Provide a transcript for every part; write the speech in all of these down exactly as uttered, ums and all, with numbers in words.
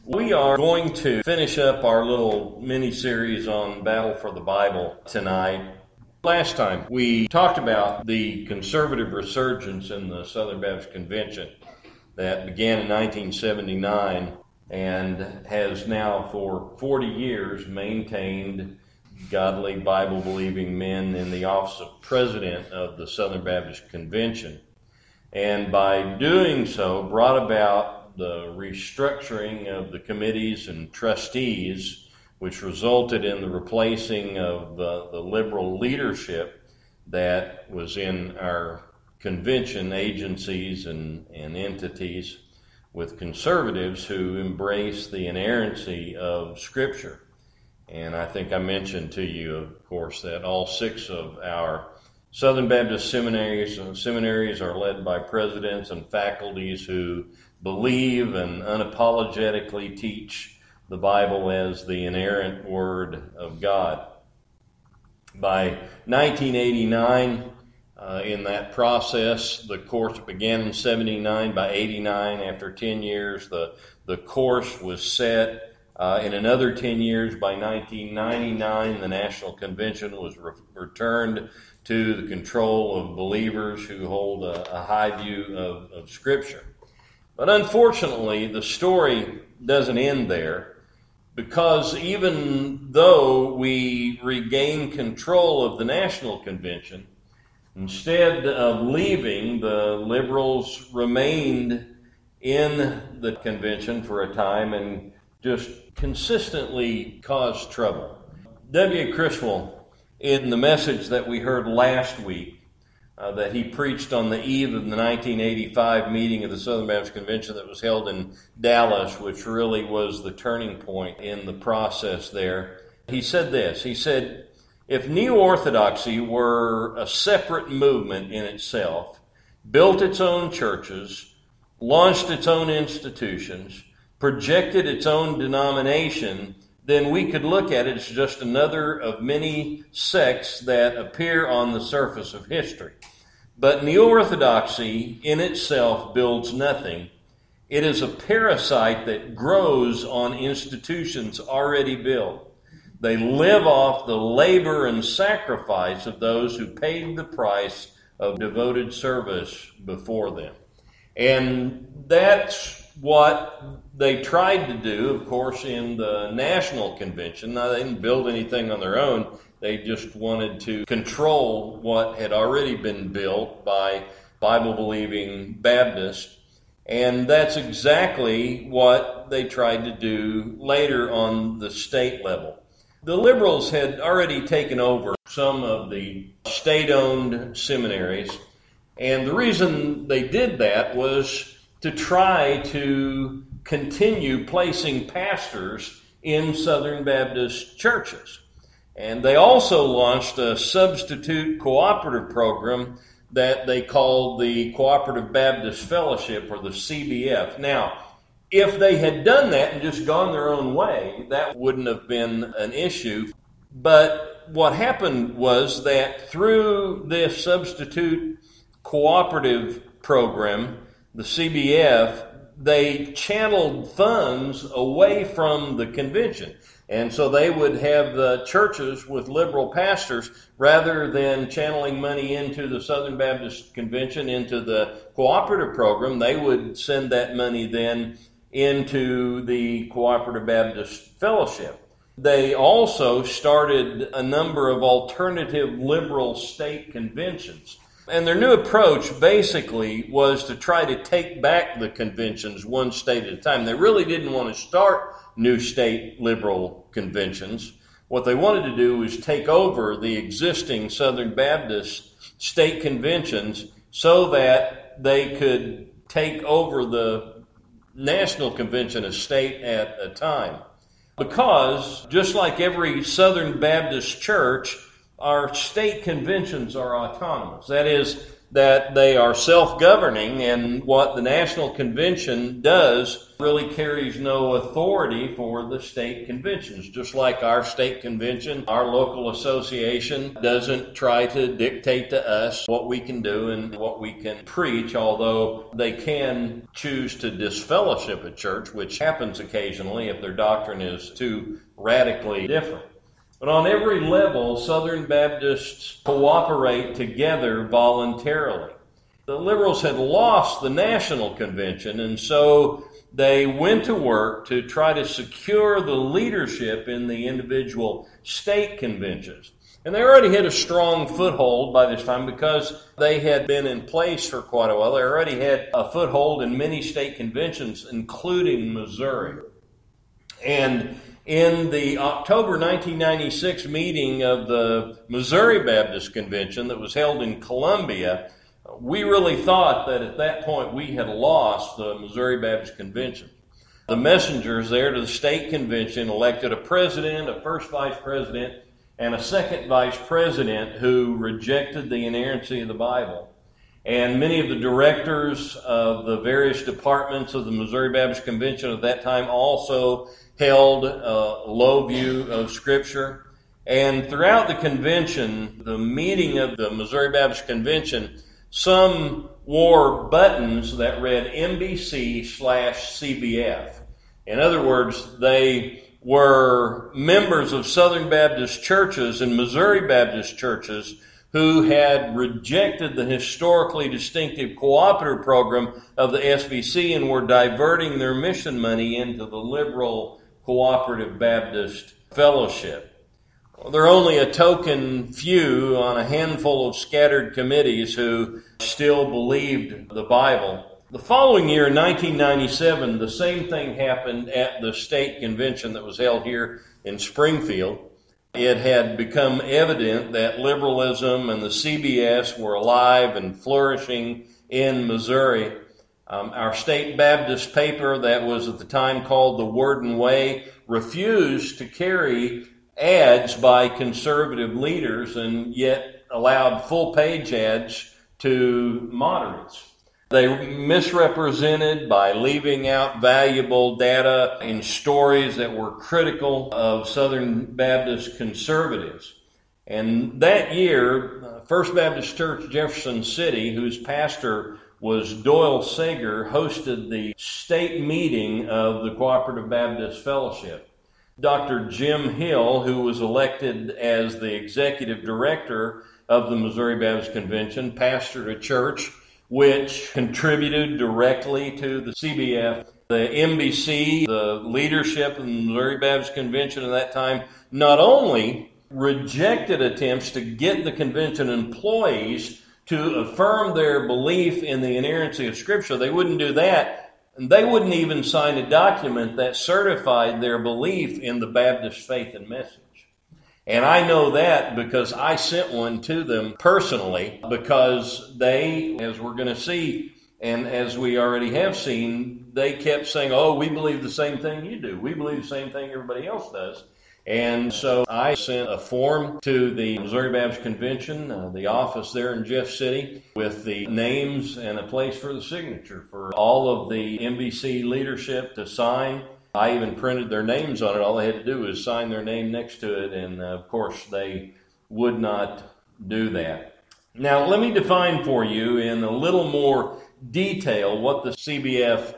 We are going to finish up our little mini-series on Battle for the Bible tonight. Last time we talked about the conservative resurgence in the Southern Baptist Convention that began in nineteen seventy-nine and has now for forty years maintained godly Bible-believing men in the office of president of the Southern Baptist Convention. And by doing so, brought about the restructuring of the committees and trustees, which resulted in the replacing of uh, the liberal leadership that was in our convention agencies and, and entities with conservatives who embrace the inerrancy of Scripture. And I think I mentioned to you, of course, that all six of our Southern Baptist seminaries, uh, seminaries are led by presidents and faculties who believe and unapologetically teach the Bible as the inerrant Word of God. By nineteen eighty-nine, uh, in that process, the course began in seventy-nine. By eighty-nine, after ten years, the, the course was set. Uh, in another ten years, by nineteen ninety-nine, the National Convention was re- returned to the control of believers who hold a, a high view of, of Scripture. But unfortunately, the story doesn't end there, because even though we regained control of the National Convention, instead of leaving, the liberals remained in the convention for a time and just consistently caused trouble. W. Criswell, in the message that we heard last week, uh, that he preached on the eve of the nineteen eighty-five meeting of the Southern Baptist Convention that was held in Dallas, which really was the turning point in the process there, he said this. He said, "If neo-orthodoxy were a separate movement in itself, built its own churches, launched its own institutions, projected its own denomination, then we could look at it as just another of many sects that appear on the surface of history. But neo-orthodoxy in itself builds nothing. It is a parasite that grows on institutions already built. They live off the labor and sacrifice of those who paid the price of devoted service before them." And that's what they tried to do, of course, in the National Convention. Now, they didn't build anything on their own. They just wanted to control what had already been built by Bible-believing Baptists. And that's exactly what they tried to do later on the state level. The liberals had already taken over some of the state-owned seminaries. And the reason they did that was to try to continue placing pastors in Southern Baptist churches. And they also launched a substitute cooperative program that they called the Cooperative Baptist Fellowship, or the C B F. Now, if they had done that and just gone their own way, that wouldn't have been an issue. But what happened was that through this substitute cooperative program, the C B F, they channeled funds away from the convention. And so they would have the churches with liberal pastors, rather than channeling money into the Southern Baptist Convention, into the cooperative program, they would send that money then into the Cooperative Baptist Fellowship. They also started a number of alternative liberal state conventions. And their new approach basically was to try to take back the conventions one state at a time. They really didn't want to start new state liberal conventions. What they wanted to do was take over the existing Southern Baptist state conventions so that they could take over the National Convention a state at a time. Because just like every Southern Baptist church, our state conventions are autonomous. That is, that they are self-governing, and what the National Convention does really carries no authority for the state conventions. Just like our state convention, our local association doesn't try to dictate to us what we can do and what we can preach, although they can choose to disfellowship a church, which happens occasionally if their doctrine is too radically different. But on every level, Southern Baptists cooperate together voluntarily. The liberals had lost the National Convention, and so they went to work to try to secure the leadership in the individual state conventions. And they already had a strong foothold by this time because they had been in place for quite a while. They already had a foothold in many state conventions, including Missouri. And in the October nineteen ninety-six meeting of the Missouri Baptist Convention that was held in Columbia, we really thought that at that point we had lost the Missouri Baptist Convention. The messengers there to the state convention elected a president, a first vice president, and a second vice president who rejected the inerrancy of the Bible. And many of the directors of the various departments of the Missouri Baptist Convention at that time also held a low view of Scripture. And throughout the convention, the meeting of the Missouri Baptist Convention, some wore buttons that read M B C slash C B F. In other words, they were members of Southern Baptist churches and Missouri Baptist churches who had rejected the historically distinctive cooperative program of the S B C and were diverting their mission money into the liberal Cooperative Baptist Fellowship. Well, there are only a token few on a handful of scattered committees who still believed the Bible. The following year, in nineteen ninety-seven, the same thing happened at the state convention that was held here in Springfield. It had become evident that liberalism and the C B S were alive and flourishing in Missouri. Um, our state Baptist paper that was at the time called The Word and Way refused to carry ads by conservative leaders and yet allowed full-page ads to moderates. They misrepresented by leaving out valuable data in stories that were critical of Southern Baptist conservatives. And that year, First Baptist Church, Jefferson City, whose pastor was Doyle Sager, hosted the state meeting of the Cooperative Baptist Fellowship. Doctor Jim Hill, who was elected as the executive director of the Missouri Baptist Convention, pastored a church which contributed directly to the C B F. The M B C, the leadership of the Missouri Baptist Convention at that time, not only rejected attempts to get the convention employees to affirm their belief in the inerrancy of Scripture. They wouldn't do that. And they wouldn't even sign a document that certified their belief in the Baptist faith and message. And I know that because I sent one to them personally, because they, as we're going to see, and as we already have seen, they kept saying, oh, we believe the same thing you do. We believe the same thing everybody else does. And so I sent a form to the Missouri Baptist Convention, uh, the office there in Jeff City, with the names and a place for the signature for all of the M B C leadership to sign. I even printed their names on it. All they had to do was sign their name next to it, and uh, of course they would not do that. Now let me define for you in a little more detail what the C B F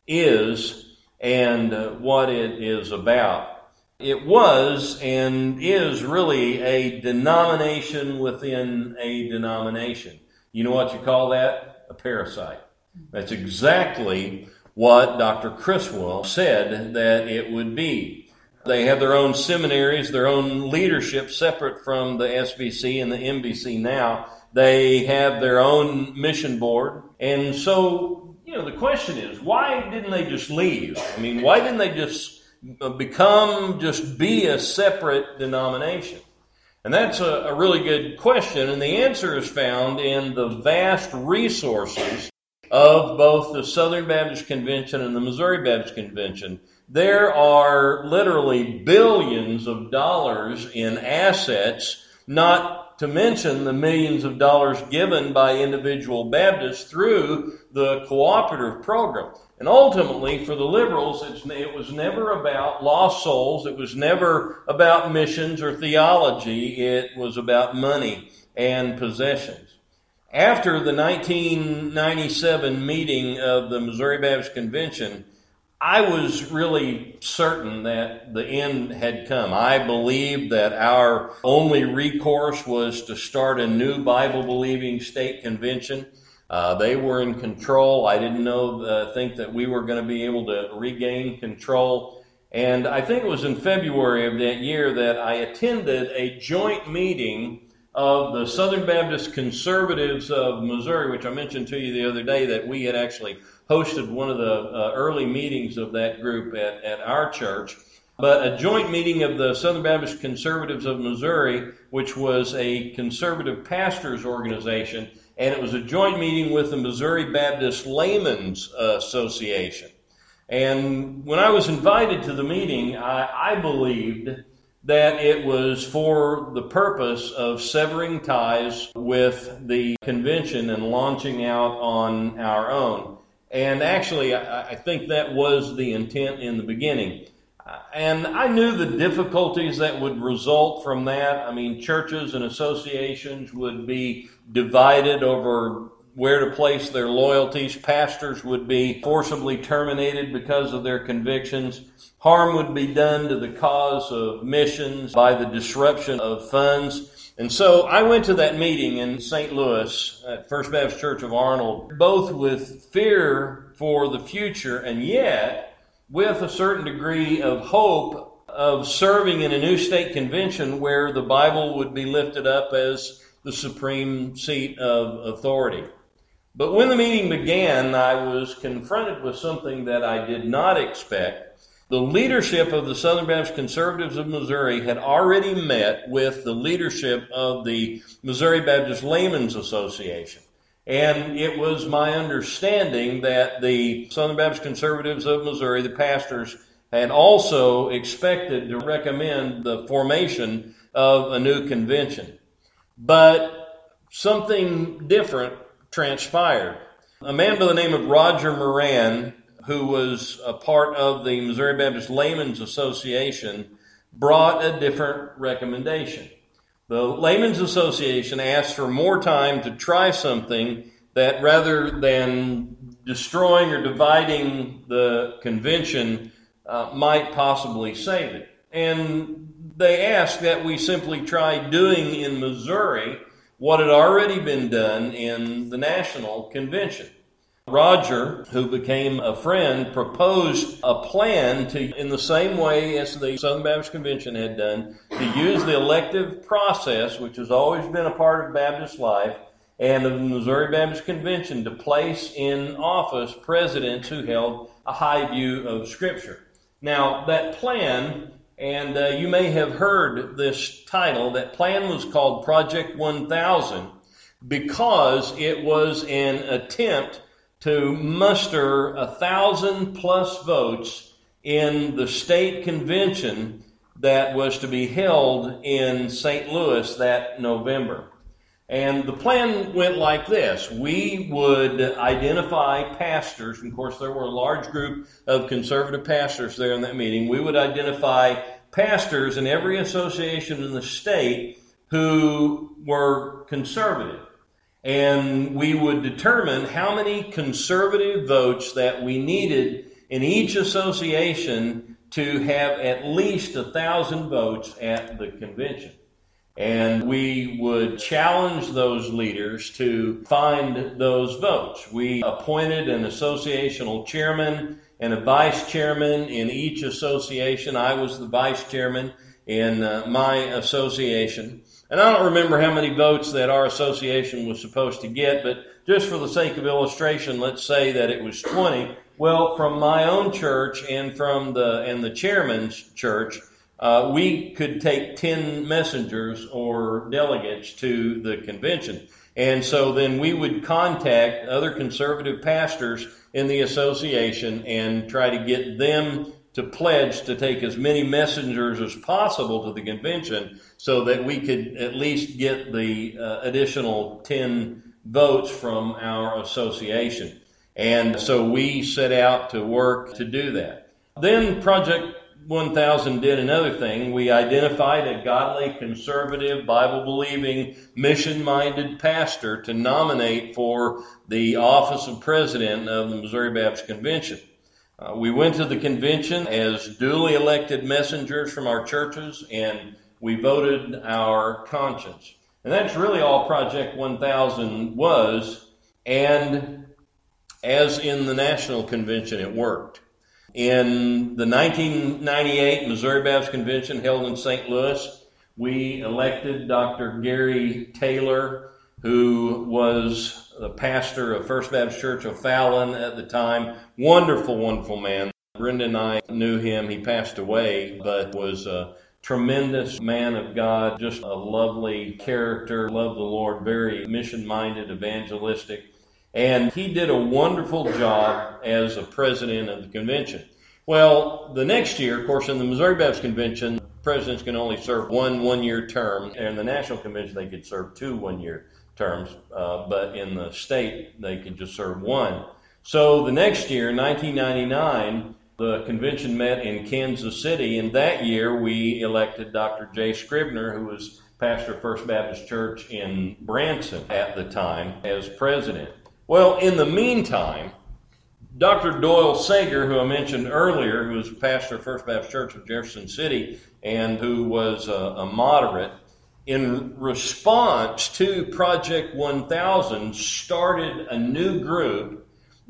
is and uh, what it is about. It was and is really a denomination within a denomination. You know what you call that? A parasite. That's exactly what Doctor Criswell said that it would be. They have their own seminaries, their own leadership separate from the S B C and the M B C now. They have their own mission board. And so, you know, the question is, why didn't they just leave? I mean, why didn't they just become, just be a separate denomination? And that's a, a really good question, and the answer is found in the vast resources of both the Southern Baptist Convention and the Missouri Baptist Convention. There are literally billions of dollars in assets, not not to mention the millions of dollars given by individual Baptists through the cooperative program. And ultimately, for the liberals, it's, it was never about lost souls. It was never about missions or theology. It was about money and possessions. After the nineteen ninety-seven meeting of the Missouri Baptist Convention, I was really certain that the end had come. I believed that our only recourse was to start a new Bible-believing state convention. Uh, they were in control. I didn't know, uh, think that we were going to be able to regain control. And I think it was in February of that year that I attended a joint meeting of the Southern Baptist Conservatives of Missouri, which I mentioned to you the other day that we had actually hosted one of the uh, early meetings of that group at, at our church. But a joint meeting of the Southern Baptist Conservatives of Missouri, which was a conservative pastors organization, and it was a joint meeting with the Missouri Baptist Laymen's Association. And when I was invited to the meeting, I, I believed that it was for the purpose of severing ties with the convention and launching out on our own. And actually, I, I think that was the intent in the beginning. And I knew the difficulties that would result from that. I mean, churches and associations would be divided over where to place their loyalties. Pastors would be forcibly terminated because of their convictions. Harm would be done to the cause of missions by the disruption of funds. And so I went to that meeting in Saint Louis at First Baptist Church of Arnold, both with fear for the future and yet with a certain degree of hope of serving in a new state convention where the Bible would be lifted up as the supreme seat of authority. But when the meeting began, I was confronted with something that I did not expect. The leadership of the Southern Baptist Conservatives of Missouri had already met with the leadership of the Missouri Baptist Laymen's Association. And it was my understanding that the Southern Baptist Conservatives of Missouri, the pastors, had also expected to recommend the formation of a new convention. But something different transpired. A man by the name of Roger Moran, who was a part of the Missouri Baptist Laymen's Association, brought a different recommendation. The Laymen's Association asked for more time to try something that, rather than destroying or dividing the convention, uh, might possibly save it. And they asked that we simply try doing in Missouri what had already been done in the national convention. Roger, who became a friend, proposed a plan to, in the same way as the Southern Baptist Convention had done, to use the elective process, which has always been a part of Baptist life, and of the Missouri Baptist Convention to place in office presidents who held a high view of Scripture. Now, that plan, and uh, you may have heard this title, that plan was called Project one thousand because it was an attempt to muster a thousand plus votes in the state convention that was to be held in Saint Louis that November. And the plan went like this. We would identify pastors, and of course there were a large group of conservative pastors there in that meeting. We would identify pastors in every association in the state who were conservative. And we would determine how many conservative votes that we needed in each association to have at least a thousand votes at the convention. And we would challenge those leaders to find those votes. We appointed an associational chairman and a vice chairman in each association. I was the vice chairman in uh, my association. And I don't remember how many votes that our association was supposed to get, but just for the sake of illustration, let's say that it was twenty. Well, from my own church and from the and the chairman's church, uh, we could take ten messengers or delegates to the convention. And so then we would contact other conservative pastors in the association and try to get them to pledge to take as many messengers as possible to the convention so that we could at least get the uh, additional ten votes from our association. And so we set out to work to do that. Then Project one thousand did another thing. We identified a godly, conservative, Bible-believing, mission-minded pastor to nominate for the office of president of the Missouri Baptist Convention. Uh, we went to the convention as duly elected messengers from our churches, and we voted our conscience. And that's really all Project one thousand was, and as in the National Convention, it worked. In the nineteen ninety-eight Missouri Baptist Convention held in Saint Louis, we elected Doctor Gary Taylor, who was the pastor of First Baptist Church of Fallon at the time. Wonderful, wonderful man. Brenda and I knew him. He passed away, but was a tremendous man of God, just a lovely character, loved the Lord, very mission-minded, evangelistic. And he did a wonderful job as a president of the convention. Well, the next year, of course, in the Missouri Baptist Convention, presidents can only serve one one-year term. And in the National Convention, they could serve two one-year terms. Uh, but in the state, they could just serve one. So the next year, nineteen ninety-nine, the convention met in Kansas City. And that year, we elected Doctor Jay Scribner, who was pastor of First Baptist Church in Branson at the time, as president. Well, in the meantime, Doctor Doyle Sager, who I mentioned earlier, who was pastor of First Baptist Church of Jefferson City and who was a, a moderate, in response to Project one thousand, started a new group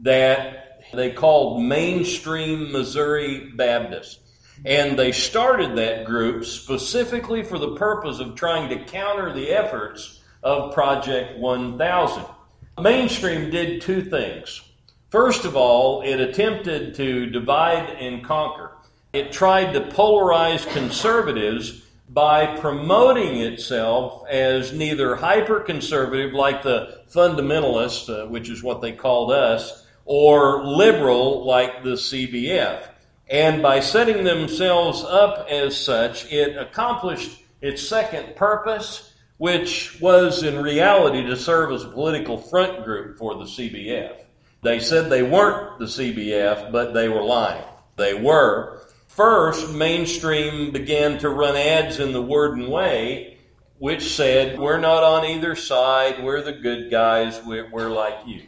that they called Mainstream Missouri Baptists. And they started that group specifically for the purpose of trying to counter the efforts of Project one thousand. Mainstream did two things. First of all, it attempted to divide and conquer. It tried to polarize conservatives by promoting itself as neither hyper-conservative like the fundamentalists, uh, which is what they called us, or liberal like the C B F. And by setting themselves up as such, it accomplished its second purpose, which was in reality to serve as a political front group for the C B F. They said they weren't the C B F, but they were lying. They were. First, Mainstream began to run ads in the Word and Way, which said, we're not on either side, we're the good guys, we're, we're like you.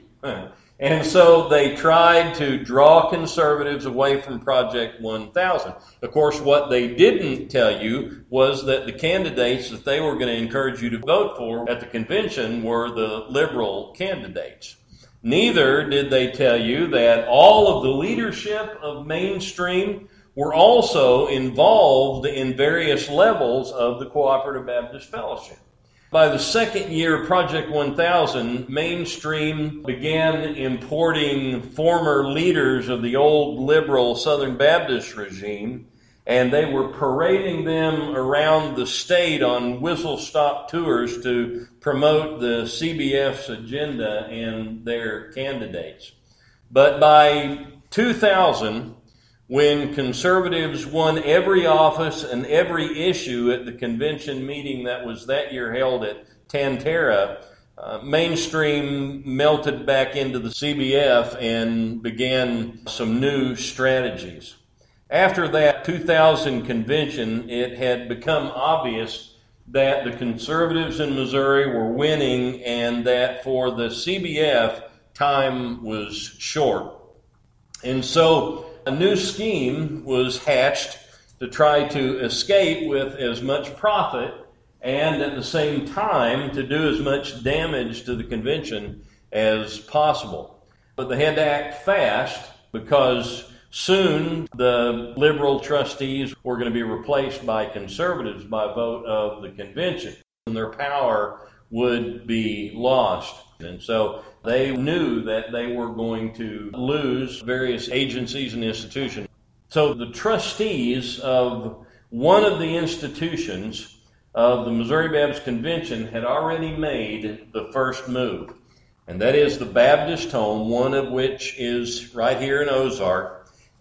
And so they tried to draw conservatives away from Project one thousand. Of course, what they didn't tell you was that the candidates that they were going to encourage you to vote for at the convention were the liberal candidates. Neither did they tell you that all of the leadership of Mainstream were also involved in various levels of the Cooperative Baptist Fellowship. By the second year of Project one thousand, Mainstream began importing former leaders of the old liberal Southern Baptist regime, and they were parading them around the state on whistle-stop tours to promote the C B F's agenda and their candidates. But by two thousand, when conservatives won every office and every issue at the convention meeting that was that year held at Tantera, uh, Mainstream melted back into the C B F and began some new strategies. After that two thousand convention, it had become obvious that the conservatives in Missouri were winning and that for the C B F, time was short. And so a new scheme was hatched to try to escape with as much profit and at the same time to do as much damage to the convention as possible. But they had to act fast because soon the liberal trustees were going to be replaced by conservatives by vote of the convention, and their power would be lost. And so they knew that they were going to lose various agencies and institutions. So the trustees of one of the institutions of the Missouri Baptist Convention had already made the first move. And that is the Baptist Home, one of which is right here in Ozark,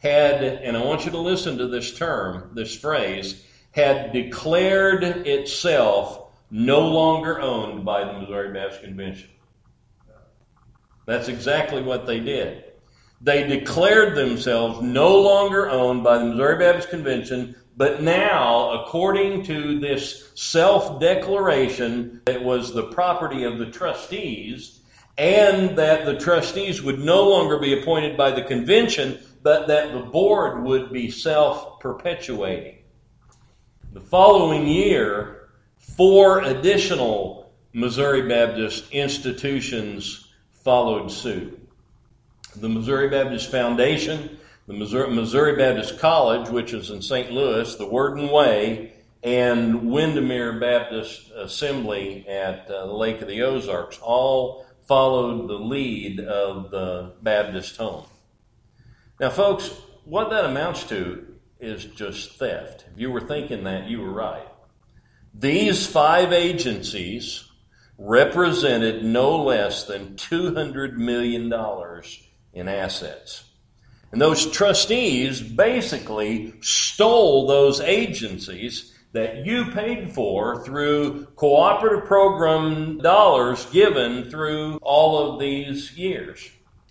had, and I want you to listen to this term, this phrase, had declared itself no longer owned by the Missouri Baptist Convention. That's exactly what they did. They declared themselves no longer owned by the Missouri Baptist Convention, but now, according to this self-declaration, it was the property of the trustees, and that the trustees would no longer be appointed by the convention, but that the board would be self-perpetuating. The following year, four additional Missouri Baptist institutions followed suit. The Missouri Baptist Foundation, the Missouri, Missouri Baptist College, which is in Saint Louis, the Worden Way, and Windermere Baptist Assembly at uh, the Lake of the Ozarks all followed the lead of the Baptist home. Now, folks, what that amounts to is just theft. If you were thinking that, you were right. These five agencies represented no less than two hundred million dollars in assets. And those trustees basically stole those agencies that you paid for through cooperative program dollars given through all of these years.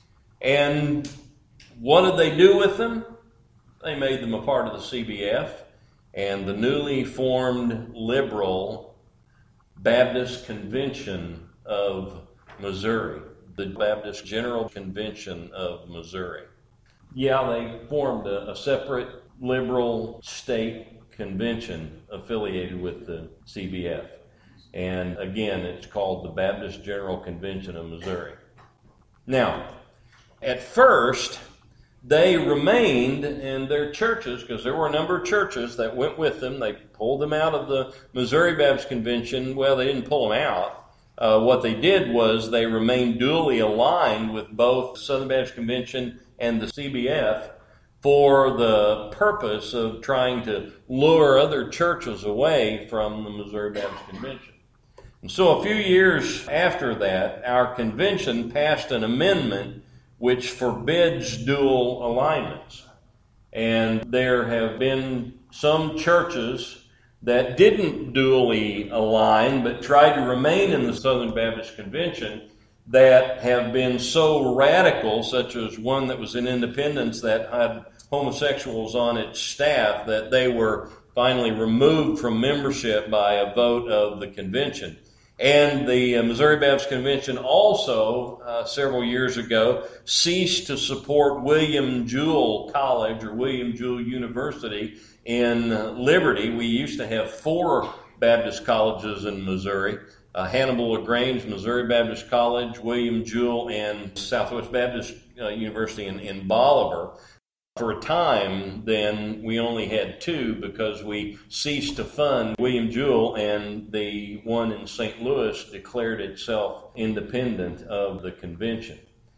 And what did they do with them? They made them a part of the C B F and the newly formed liberal Baptist Convention of Missouri, the Baptist General Convention of Missouri. Yeah, they formed a, a separate liberal state convention affiliated with the C B F. And again, it's called the Baptist General Convention of Missouri. Now, at first, they remained in their churches because there were a number of churches that went with them. They pulled them out of the Missouri Baptist Convention. Well, they didn't pull them out. Uh, what they did was they remained duly aligned with both the Southern Baptist Convention and the C B F for the purpose of trying to lure other churches away from the Missouri Baptist Convention. And so a few years after that, our convention passed an amendment which forbids dual alignments. And there have been some churches that didn't dually align but tried to remain in the Southern Baptist Convention that have been so radical, such as one that was in Independence that had homosexuals on its staff, that they were finally removed from membership by a vote of the convention. And the Missouri Baptist Convention also, uh, several years ago, ceased to support William Jewell College or William Jewell University in Liberty. We used to have four Baptist colleges in Missouri, uh, Hannibal LaGrange, Missouri Baptist College, William Jewell, and Southwest Baptist uh, University in, in Bolivar. For a time, then, we only had two because we ceased to fund William Jewell, and the one in Saint Louis declared itself independent of the convention.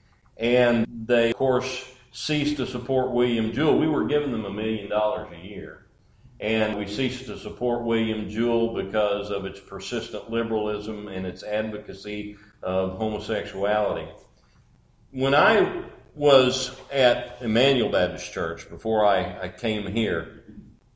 And they, of course, ceased to support William Jewell. We were giving them a million dollars a year. And we ceased to support William Jewell because of its persistent liberalism and its advocacy of homosexuality. When I was at Emmanuel Baptist Church before I, I came here,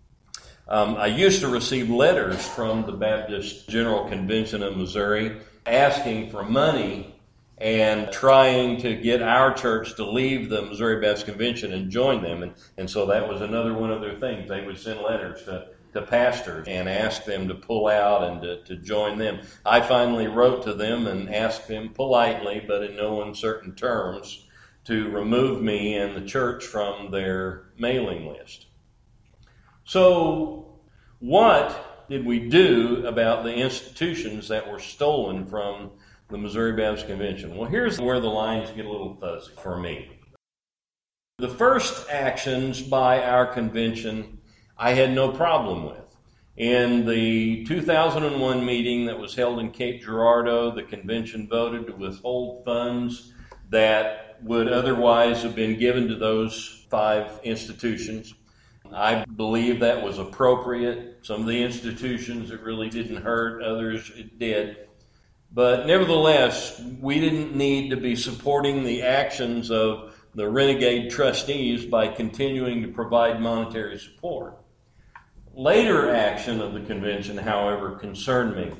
um, I used to receive letters from the Baptist General Convention of Missouri asking for money and trying to get our church to leave the Missouri Baptist Convention and join them. And, and so that was another one of their things. They would send letters to, to pastors and ask them to pull out and to, to join them. I finally wrote to them and asked them politely, but in no uncertain terms, to remove me and the church from their mailing list. So what did we do about the institutions that were stolen from the Missouri Baptist Convention? Well, here's where the lines get a little fuzzy for me. The first actions by our convention I had no problem with. In the two thousand one meeting that was held in Cape Girardeau, the convention voted to withhold funds that would otherwise have been given to those five institutions. I believe that was appropriate. Some of the institutions it really didn't hurt, others it did. But nevertheless, we didn't need to be supporting the actions of the renegade trustees by continuing to provide monetary support. Later action of the convention, however, concerned me,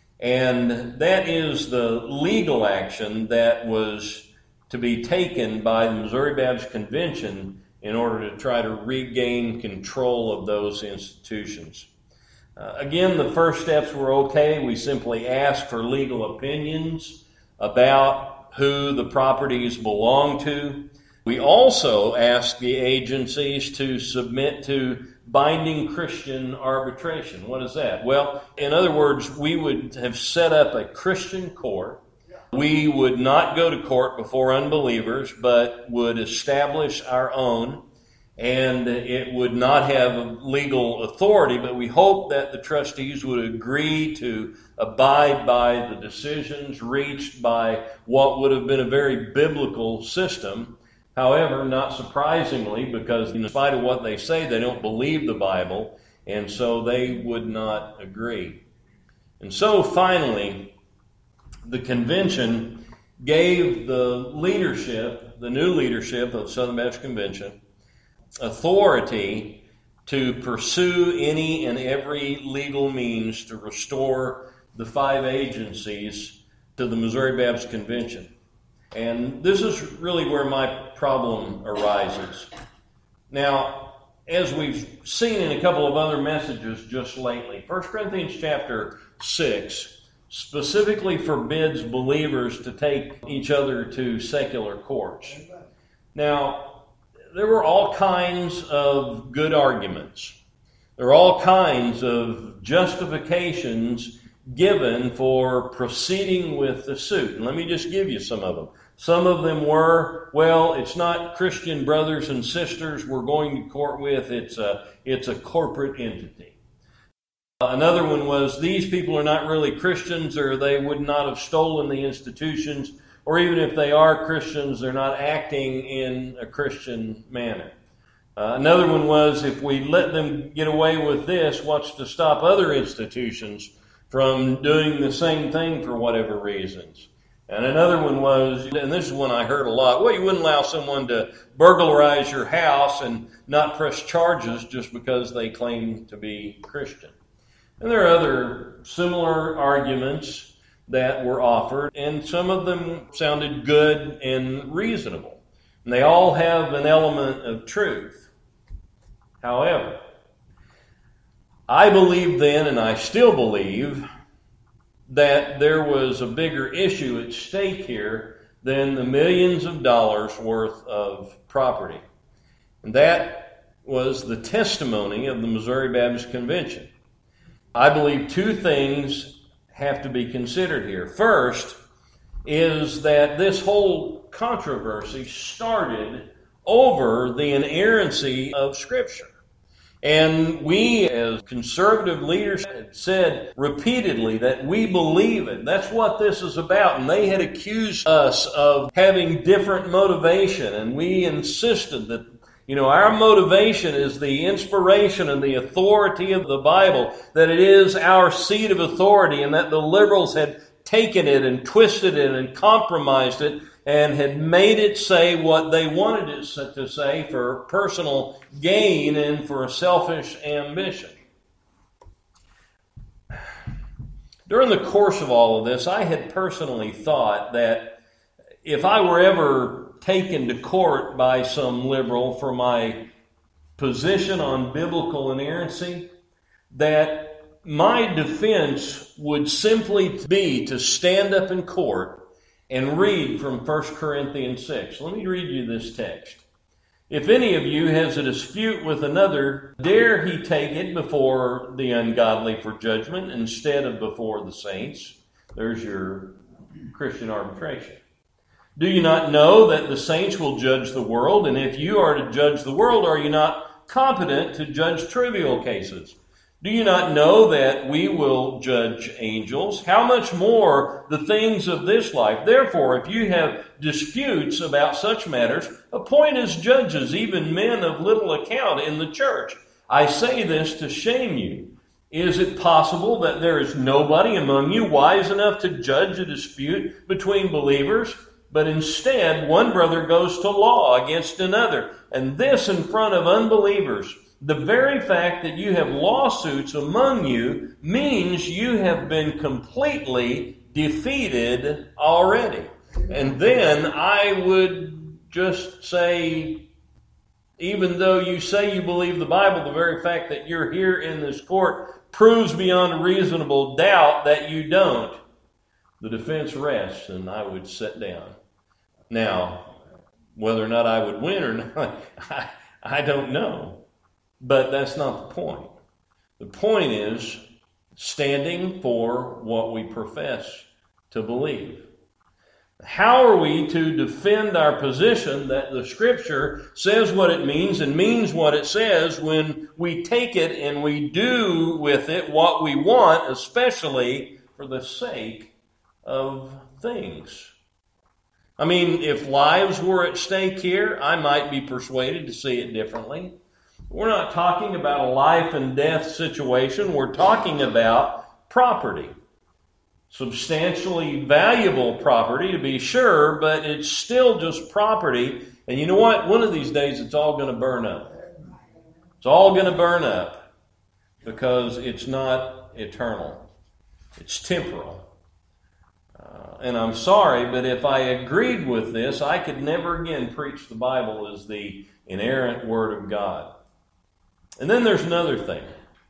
and that is the legal action that was to be taken by the Missouri Baptist Convention in order to try to regain control of those institutions. Uh, again, the first steps were okay. We simply asked for legal opinions about who the properties belong to. We also asked the agencies to submit to binding Christian arbitration. What is that? Well, in other words, we would have set up a Christian court. We would not go to court before unbelievers, but would establish our own, and it would not have legal authority, but we hope that the trustees would agree to abide by the decisions reached by what would have been a very biblical system. However, not surprisingly, because in spite of what they say, they don't believe the Bible, and so they would not agree. And so finally, the convention gave the leadership, the new leadership of the Southern Baptist Convention, authority to pursue any and every legal means to restore the five agencies to the Missouri Baptist Convention. And this is really where my problem arises. Now, as we've seen in a couple of other messages just lately, First Corinthians chapter six specifically forbids believers to take each other to secular courts. Now, there were all kinds of good arguments. There were all kinds of justifications given for proceeding with the suit. And let me just give you some of them. Some of them were, well, it's not Christian brothers and sisters we're going to court with, it's a, it's a corporate entity. Another one was, these people are not really Christians, or they would not have stolen the institutions, or even if they are Christians, they're not acting in a Christian manner. Uh, another one was, if we let them get away with this, what's to stop other institutions from doing the same thing for whatever reasons? And another one was, and this is one I heard a lot, well, you wouldn't allow someone to burglarize your house and not press charges just because they claim to be Christian. And there are other similar arguments that were offered, and some of them sounded good and reasonable. And they all have an element of truth. However, I believed then, and I still believe, that there was a bigger issue at stake here than the millions of dollars worth of property. And that was the testimony of the Missouri Baptist Convention. I believe two things have to be considered here. First is that this whole controversy started over the inerrancy of Scripture. And we, as conservative leaders, had said repeatedly that we believe it. That's what this is about. And they had accused us of having different motivation. And we insisted that, you know, our motivation is the inspiration and the authority of the Bible, that it is our seat of authority, and that the liberals had taken it and twisted it and compromised it and had made it say what they wanted it to say for personal gain and for a selfish ambition. During the course of all of this, I had personally thought that if I were ever taken to court by some liberal for my position on biblical inerrancy, that my defense would simply be to stand up in court and read from First Corinthians six. Let me read you this text. If any of you has a dispute with another, dare he take it before the ungodly for judgment instead of before the saints. There's your Christian arbitration. Do you not know that the saints will judge the world? And if you are to judge the world, are you not competent to judge trivial cases? Do you not know that we will judge angels? How much more the things of this life? Therefore, if you have disputes about such matters, appoint as judges even men of little account in the church. I say this to shame you. Is it possible that there is nobody among you wise enough to judge a dispute between believers? but instead one brother goes to law against another. And this in front of unbelievers. The very fact that you have lawsuits among you means you have been completely defeated already. And then I would just say, even though you say you believe the Bible, the very fact that you're here in this court proves beyond reasonable doubt that you don't. The defense rests, and I would sit down. Now, whether or not I would win or not, I, I don't know. But that's not the point. The point is standing for what we profess to believe. How are we to defend our position that the Scripture says what it means and means what it says when we take it and we do with it what we want, especially for the sake of things? I mean, if lives were at stake here, I might be persuaded to see it differently. We're not talking about a life and death situation. We're talking about property. Substantially valuable property, to be sure, but it's still just property. And you know what? One of these days it's all going to burn up. It's all going to burn up because it's not eternal. It's temporal. Uh, and I'm sorry, but if I agreed with this, I could never again preach the Bible as the inerrant Word of God. And then there's another thing.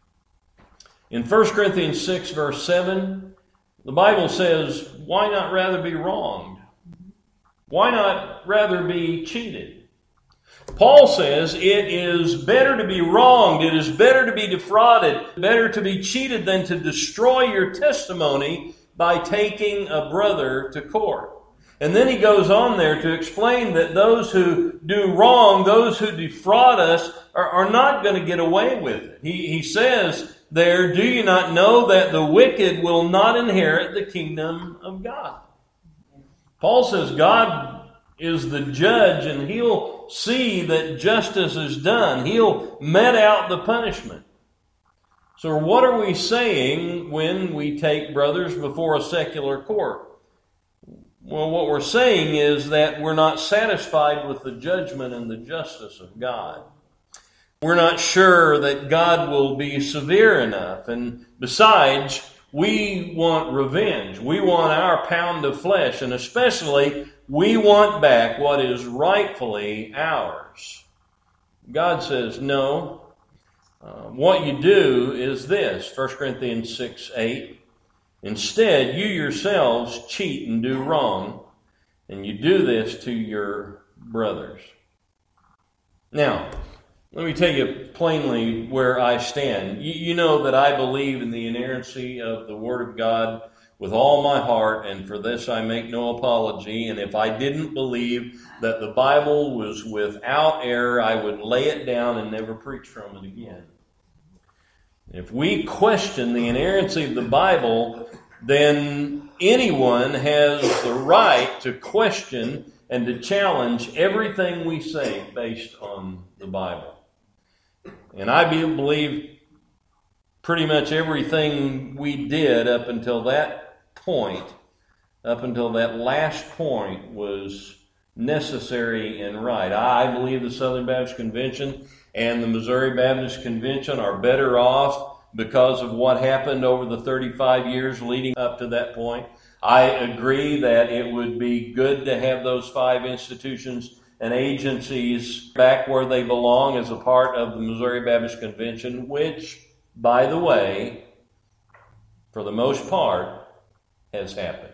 In First Corinthians six, verse seven, the Bible says, why not rather be wronged? Why not rather be cheated? Paul says it is better to be wronged, it is better to be defrauded, better to be cheated than to destroy your testimony by taking a brother to court. And then he goes on there to explain that those who do wrong, those who defraud us, are, are not going to get away with it. He, he says there, do you not know that the wicked will not inherit the kingdom of God? Paul says God is the judge and He'll see that justice is done. He'll met out the punishment. So what are we saying when we take brothers before a secular court? Well, what we're saying is that we're not satisfied with the judgment and the justice of God. We're not sure that God will be severe enough. And besides, we want revenge. We want our pound of flesh. And especially, we want back what is rightfully ours. God says, no. Uh, what you do is this, First Corinthians six, eight. Instead, you yourselves cheat and do wrong, and you do this to your brothers. Now, let me tell you plainly where I stand. You, you know that I believe in the inerrancy of the Word of God with all my heart, and for this I make no apology. And if I didn't believe that the Bible was without error, I would lay it down and never preach from it again. If we question the inerrancy of the Bible, then anyone has the right to question and to challenge everything we say based on the Bible. And I believe pretty much everything we did up until that point, up until that last point, was necessary and right. I believe the Southern Baptist Convention and the Missouri Baptist Convention are better off because of what happened over the thirty-five years leading up to that point. I agree that it would be good to have those five institutions and agencies back where they belong as a part of the Missouri Baptist Convention, which, by the way, for the most part, has happened.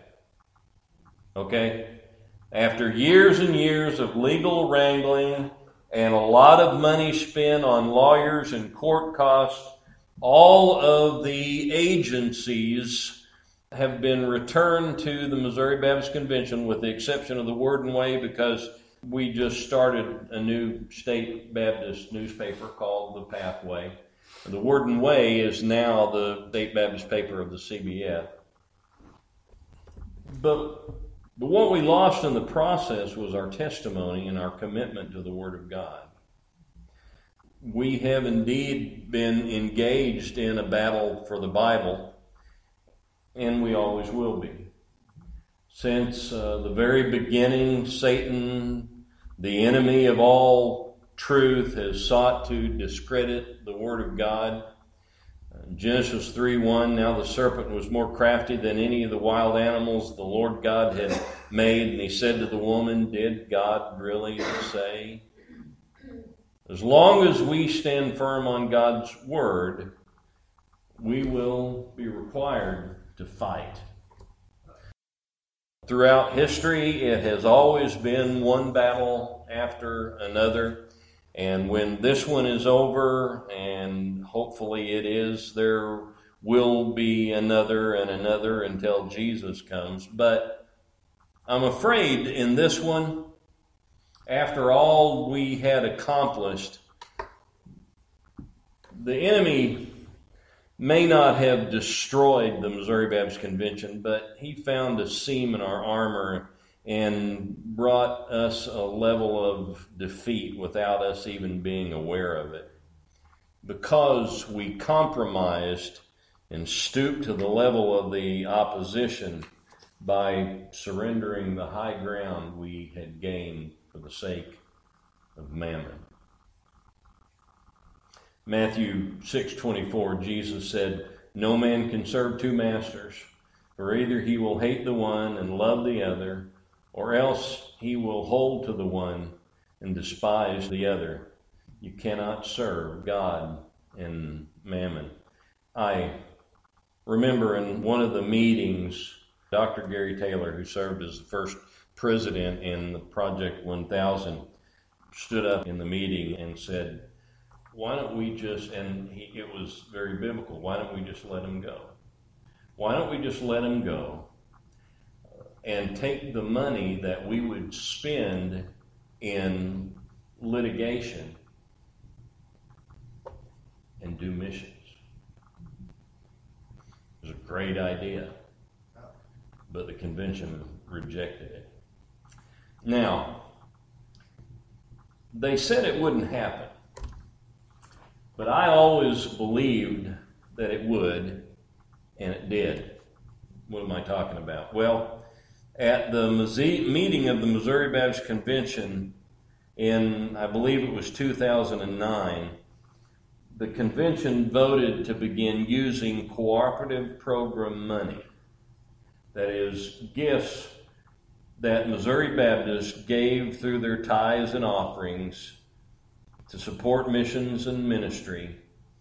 Okay? After years and years of legal wrangling and a lot of money spent on lawyers and court costs, all of the agencies have been returned to the Missouri Baptist Convention with the exception of the Word and Way, because we just started a new state Baptist newspaper called The Pathway. The Word and Way is now the state Baptist paper of the C B F. But, but what we lost in the process was our testimony and our commitment to the Word of God. We have indeed been engaged in a battle for the Bible, and we always will be. Since uh, the very beginning, Satan, the enemy of all truth, has sought to discredit the Word of God. Genesis three one, now the serpent was more crafty than any of the wild animals the Lord God had made, and he said to the woman, did God really say? As long as we stand firm on God's Word, we will be required to fight. Throughout history, it has always been one battle after another. And when this one is over, and hopefully it is, there will be another and another until Jesus comes. But I'm afraid in this one, after all we had accomplished, the enemy may not have destroyed the Missouri Baptist Convention, but he found a seam in our armor and brought us a level of defeat without us even being aware of it. Because we compromised and stooped to the level of the opposition by surrendering the high ground we had gained for the sake of mammon. Matthew six twenty-four, Jesus said, no man can serve two masters, for either he will hate the one and love the other, or else he will hold to the one and despise the other. You cannot serve God and mammon. I remember in one of the meetings, Doctor Gary Taylor, who served as the first president in the Project one thousand, stood up in the meeting and said, why don't we just, and he, it was very biblical, why don't we just let him go? Why don't we just let him go and take the money that we would spend in litigation and do missions? It was a great idea, but the convention rejected it. Now, they said it wouldn't happen, but I always believed that it would, and it did. What am I talking about? Well, at the meeting of the Missouri Baptist Convention in, I believe it was two thousand nine, the convention voted to begin using cooperative program money. That is, gifts that Missouri Baptists gave through their tithes and offerings to support missions and ministry,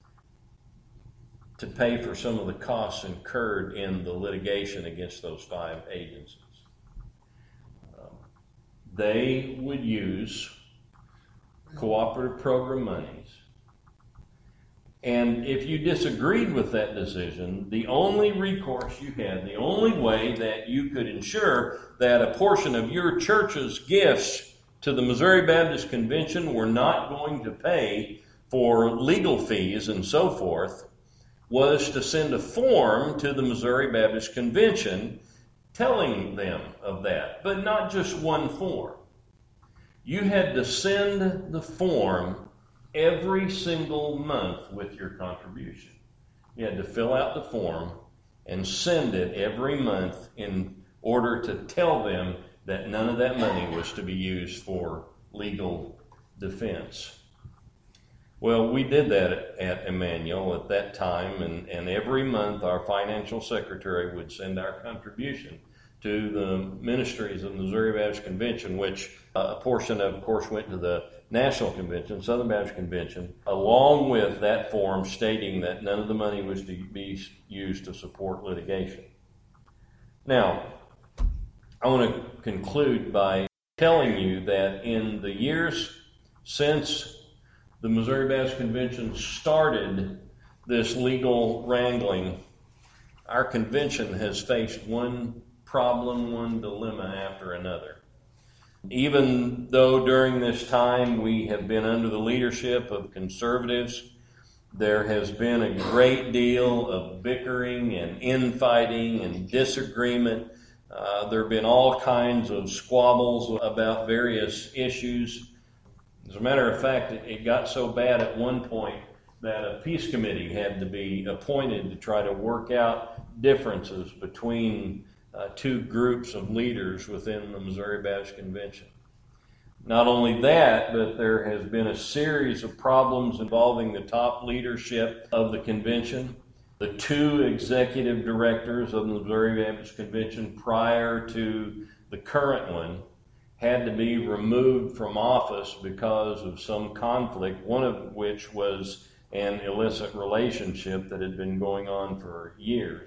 to pay for some of the costs incurred in the litigation against those five agencies. Um, they would use cooperative program monies. And if you disagreed with that decision, the only recourse you had, the only way that you could ensure that a portion of your church's gifts to the Missouri Baptist Convention were not going to pay for legal fees and so forth, was to send a form to the Missouri Baptist Convention telling them of that, but not just one form. You had to send the form every single month with your contribution. You had to fill out the form and send it every month in order to tell them that none of that money was to be used for legal defense. Well, we did that at, at Emmanuel at that time, and, and every month our financial secretary would send our contribution to the ministries of the Missouri Baptist Convention, which uh, a portion of, of course, went to the National Convention, Southern Baptist Convention, along with that form stating that none of the money was to be used to support litigation. Now, I want to conclude by telling you that in the years since the Missouri Baptist Convention started this legal wrangling, our convention has faced one problem, one dilemma after another. Even though during this time we have been under the leadership of conservatives, there has been a great deal of bickering and infighting and disagreement. Uh, there have been all kinds of squabbles about various issues. As a matter of fact, it, it got so bad at one point that a peace committee had to be appointed to try to work out differences between uh, two groups of leaders within the Missouri Baptist Convention. Not only that, but there has been a series of problems involving the top leadership of the convention. The two executive directors of the Missouri Baptist Convention prior to the current one had to be removed from office because of some conflict, one of which was an illicit relationship that had been going on for years.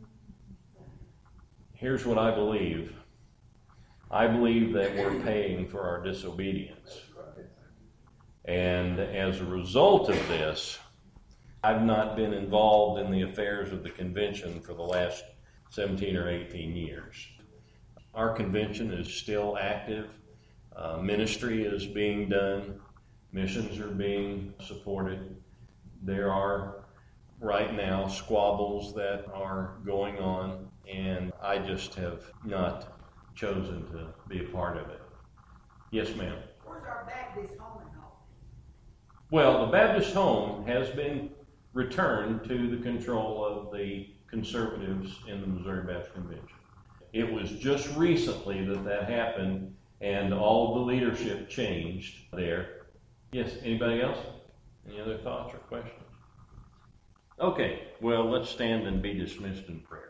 Here's what I believe. I believe that we're paying for our disobedience. And as a result of this, I've not been involved in the affairs of the convention for the last seventeen or eighteen years. Our convention is still active. Uh, ministry is being done. Missions are being supported. There are right now squabbles that are going on, and I just have not chosen to be a part of it. Yes, ma'am. Where's our Baptist home and all? Well, the Baptist home has been returned to the control of the conservatives in the Missouri Baptist Convention. It was just recently that that happened, and all the leadership changed there. Yes, anybody else? Any other thoughts or questions? Okay, well, let's stand and be dismissed in prayer.